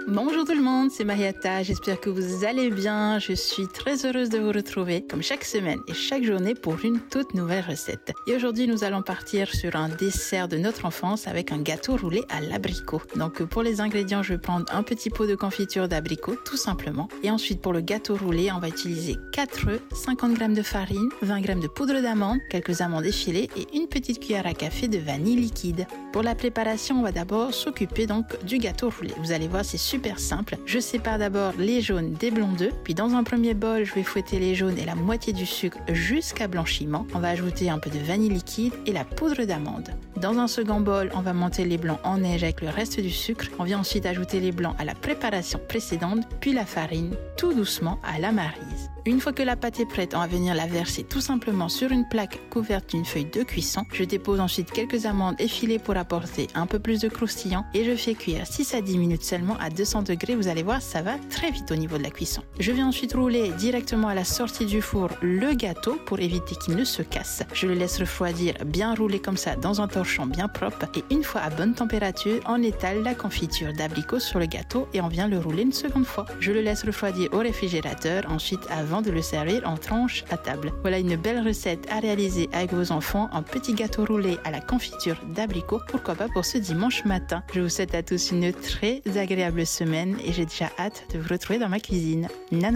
Bonjour tout le monde, c'est Marietta, j'espère que vous allez bien. Je suis très heureuse de vous retrouver comme chaque semaine et chaque journée pour une toute nouvelle recette. Et aujourd'hui nous allons partir sur un dessert de notre enfance avec un gâteau roulé à l'abricot. Donc pour les ingrédients, je vais prendre un petit pot de confiture d'abricot tout simplement. Et ensuite pour le gâteau roulé, on va utiliser 4 œufs, 50 g de farine, 20 g de poudre d'amande, quelques amandes effilées et une petite cuillère à café de vanille liquide. Pour la préparation, on va d'abord s'occuper donc du gâteau roulé. Vous allez voir, c'est super simple. Je sépare d'abord les jaunes des blancs d'œufs, puis dans un premier bol, je vais fouetter les jaunes et la moitié du sucre jusqu'à blanchiment. On va ajouter un peu de vanille liquide et la poudre d'amande. Dans un second bol, on va monter les blancs en neige avec le reste du sucre. On vient ensuite ajouter les blancs à la préparation précédente, puis la farine, tout doucement à la maryse. Une fois que la pâte est prête, on va venir la verser tout simplement sur une plaque couverte d'une feuille de cuisson. Je dépose ensuite quelques amandes effilées pour apporter un peu plus de croustillant et je fais cuire 6 à 10 minutes seulement à 200 degrés. Vous allez voir, ça va très vite au niveau de la cuisson. Je vais ensuite rouler directement à la sortie du four le gâteau pour éviter qu'il ne se casse. Je le laisse refroidir bien roulé comme ça dans un torchon bien propre et une fois à bonne température, on étale la confiture d'abricot sur le gâteau et on vient le rouler une seconde fois. Je le laisse refroidir au réfrigérateur ensuite avant de le servir en tranches à table. Voilà une belle recette à réaliser avec vos enfants, un petit gâteau roulé à la confiture d'abricot, pourquoi pas pour ce dimanche matin. Je vous souhaite à tous une très agréable semaine et j'ai déjà hâte de vous retrouver dans ma cuisine. Nana!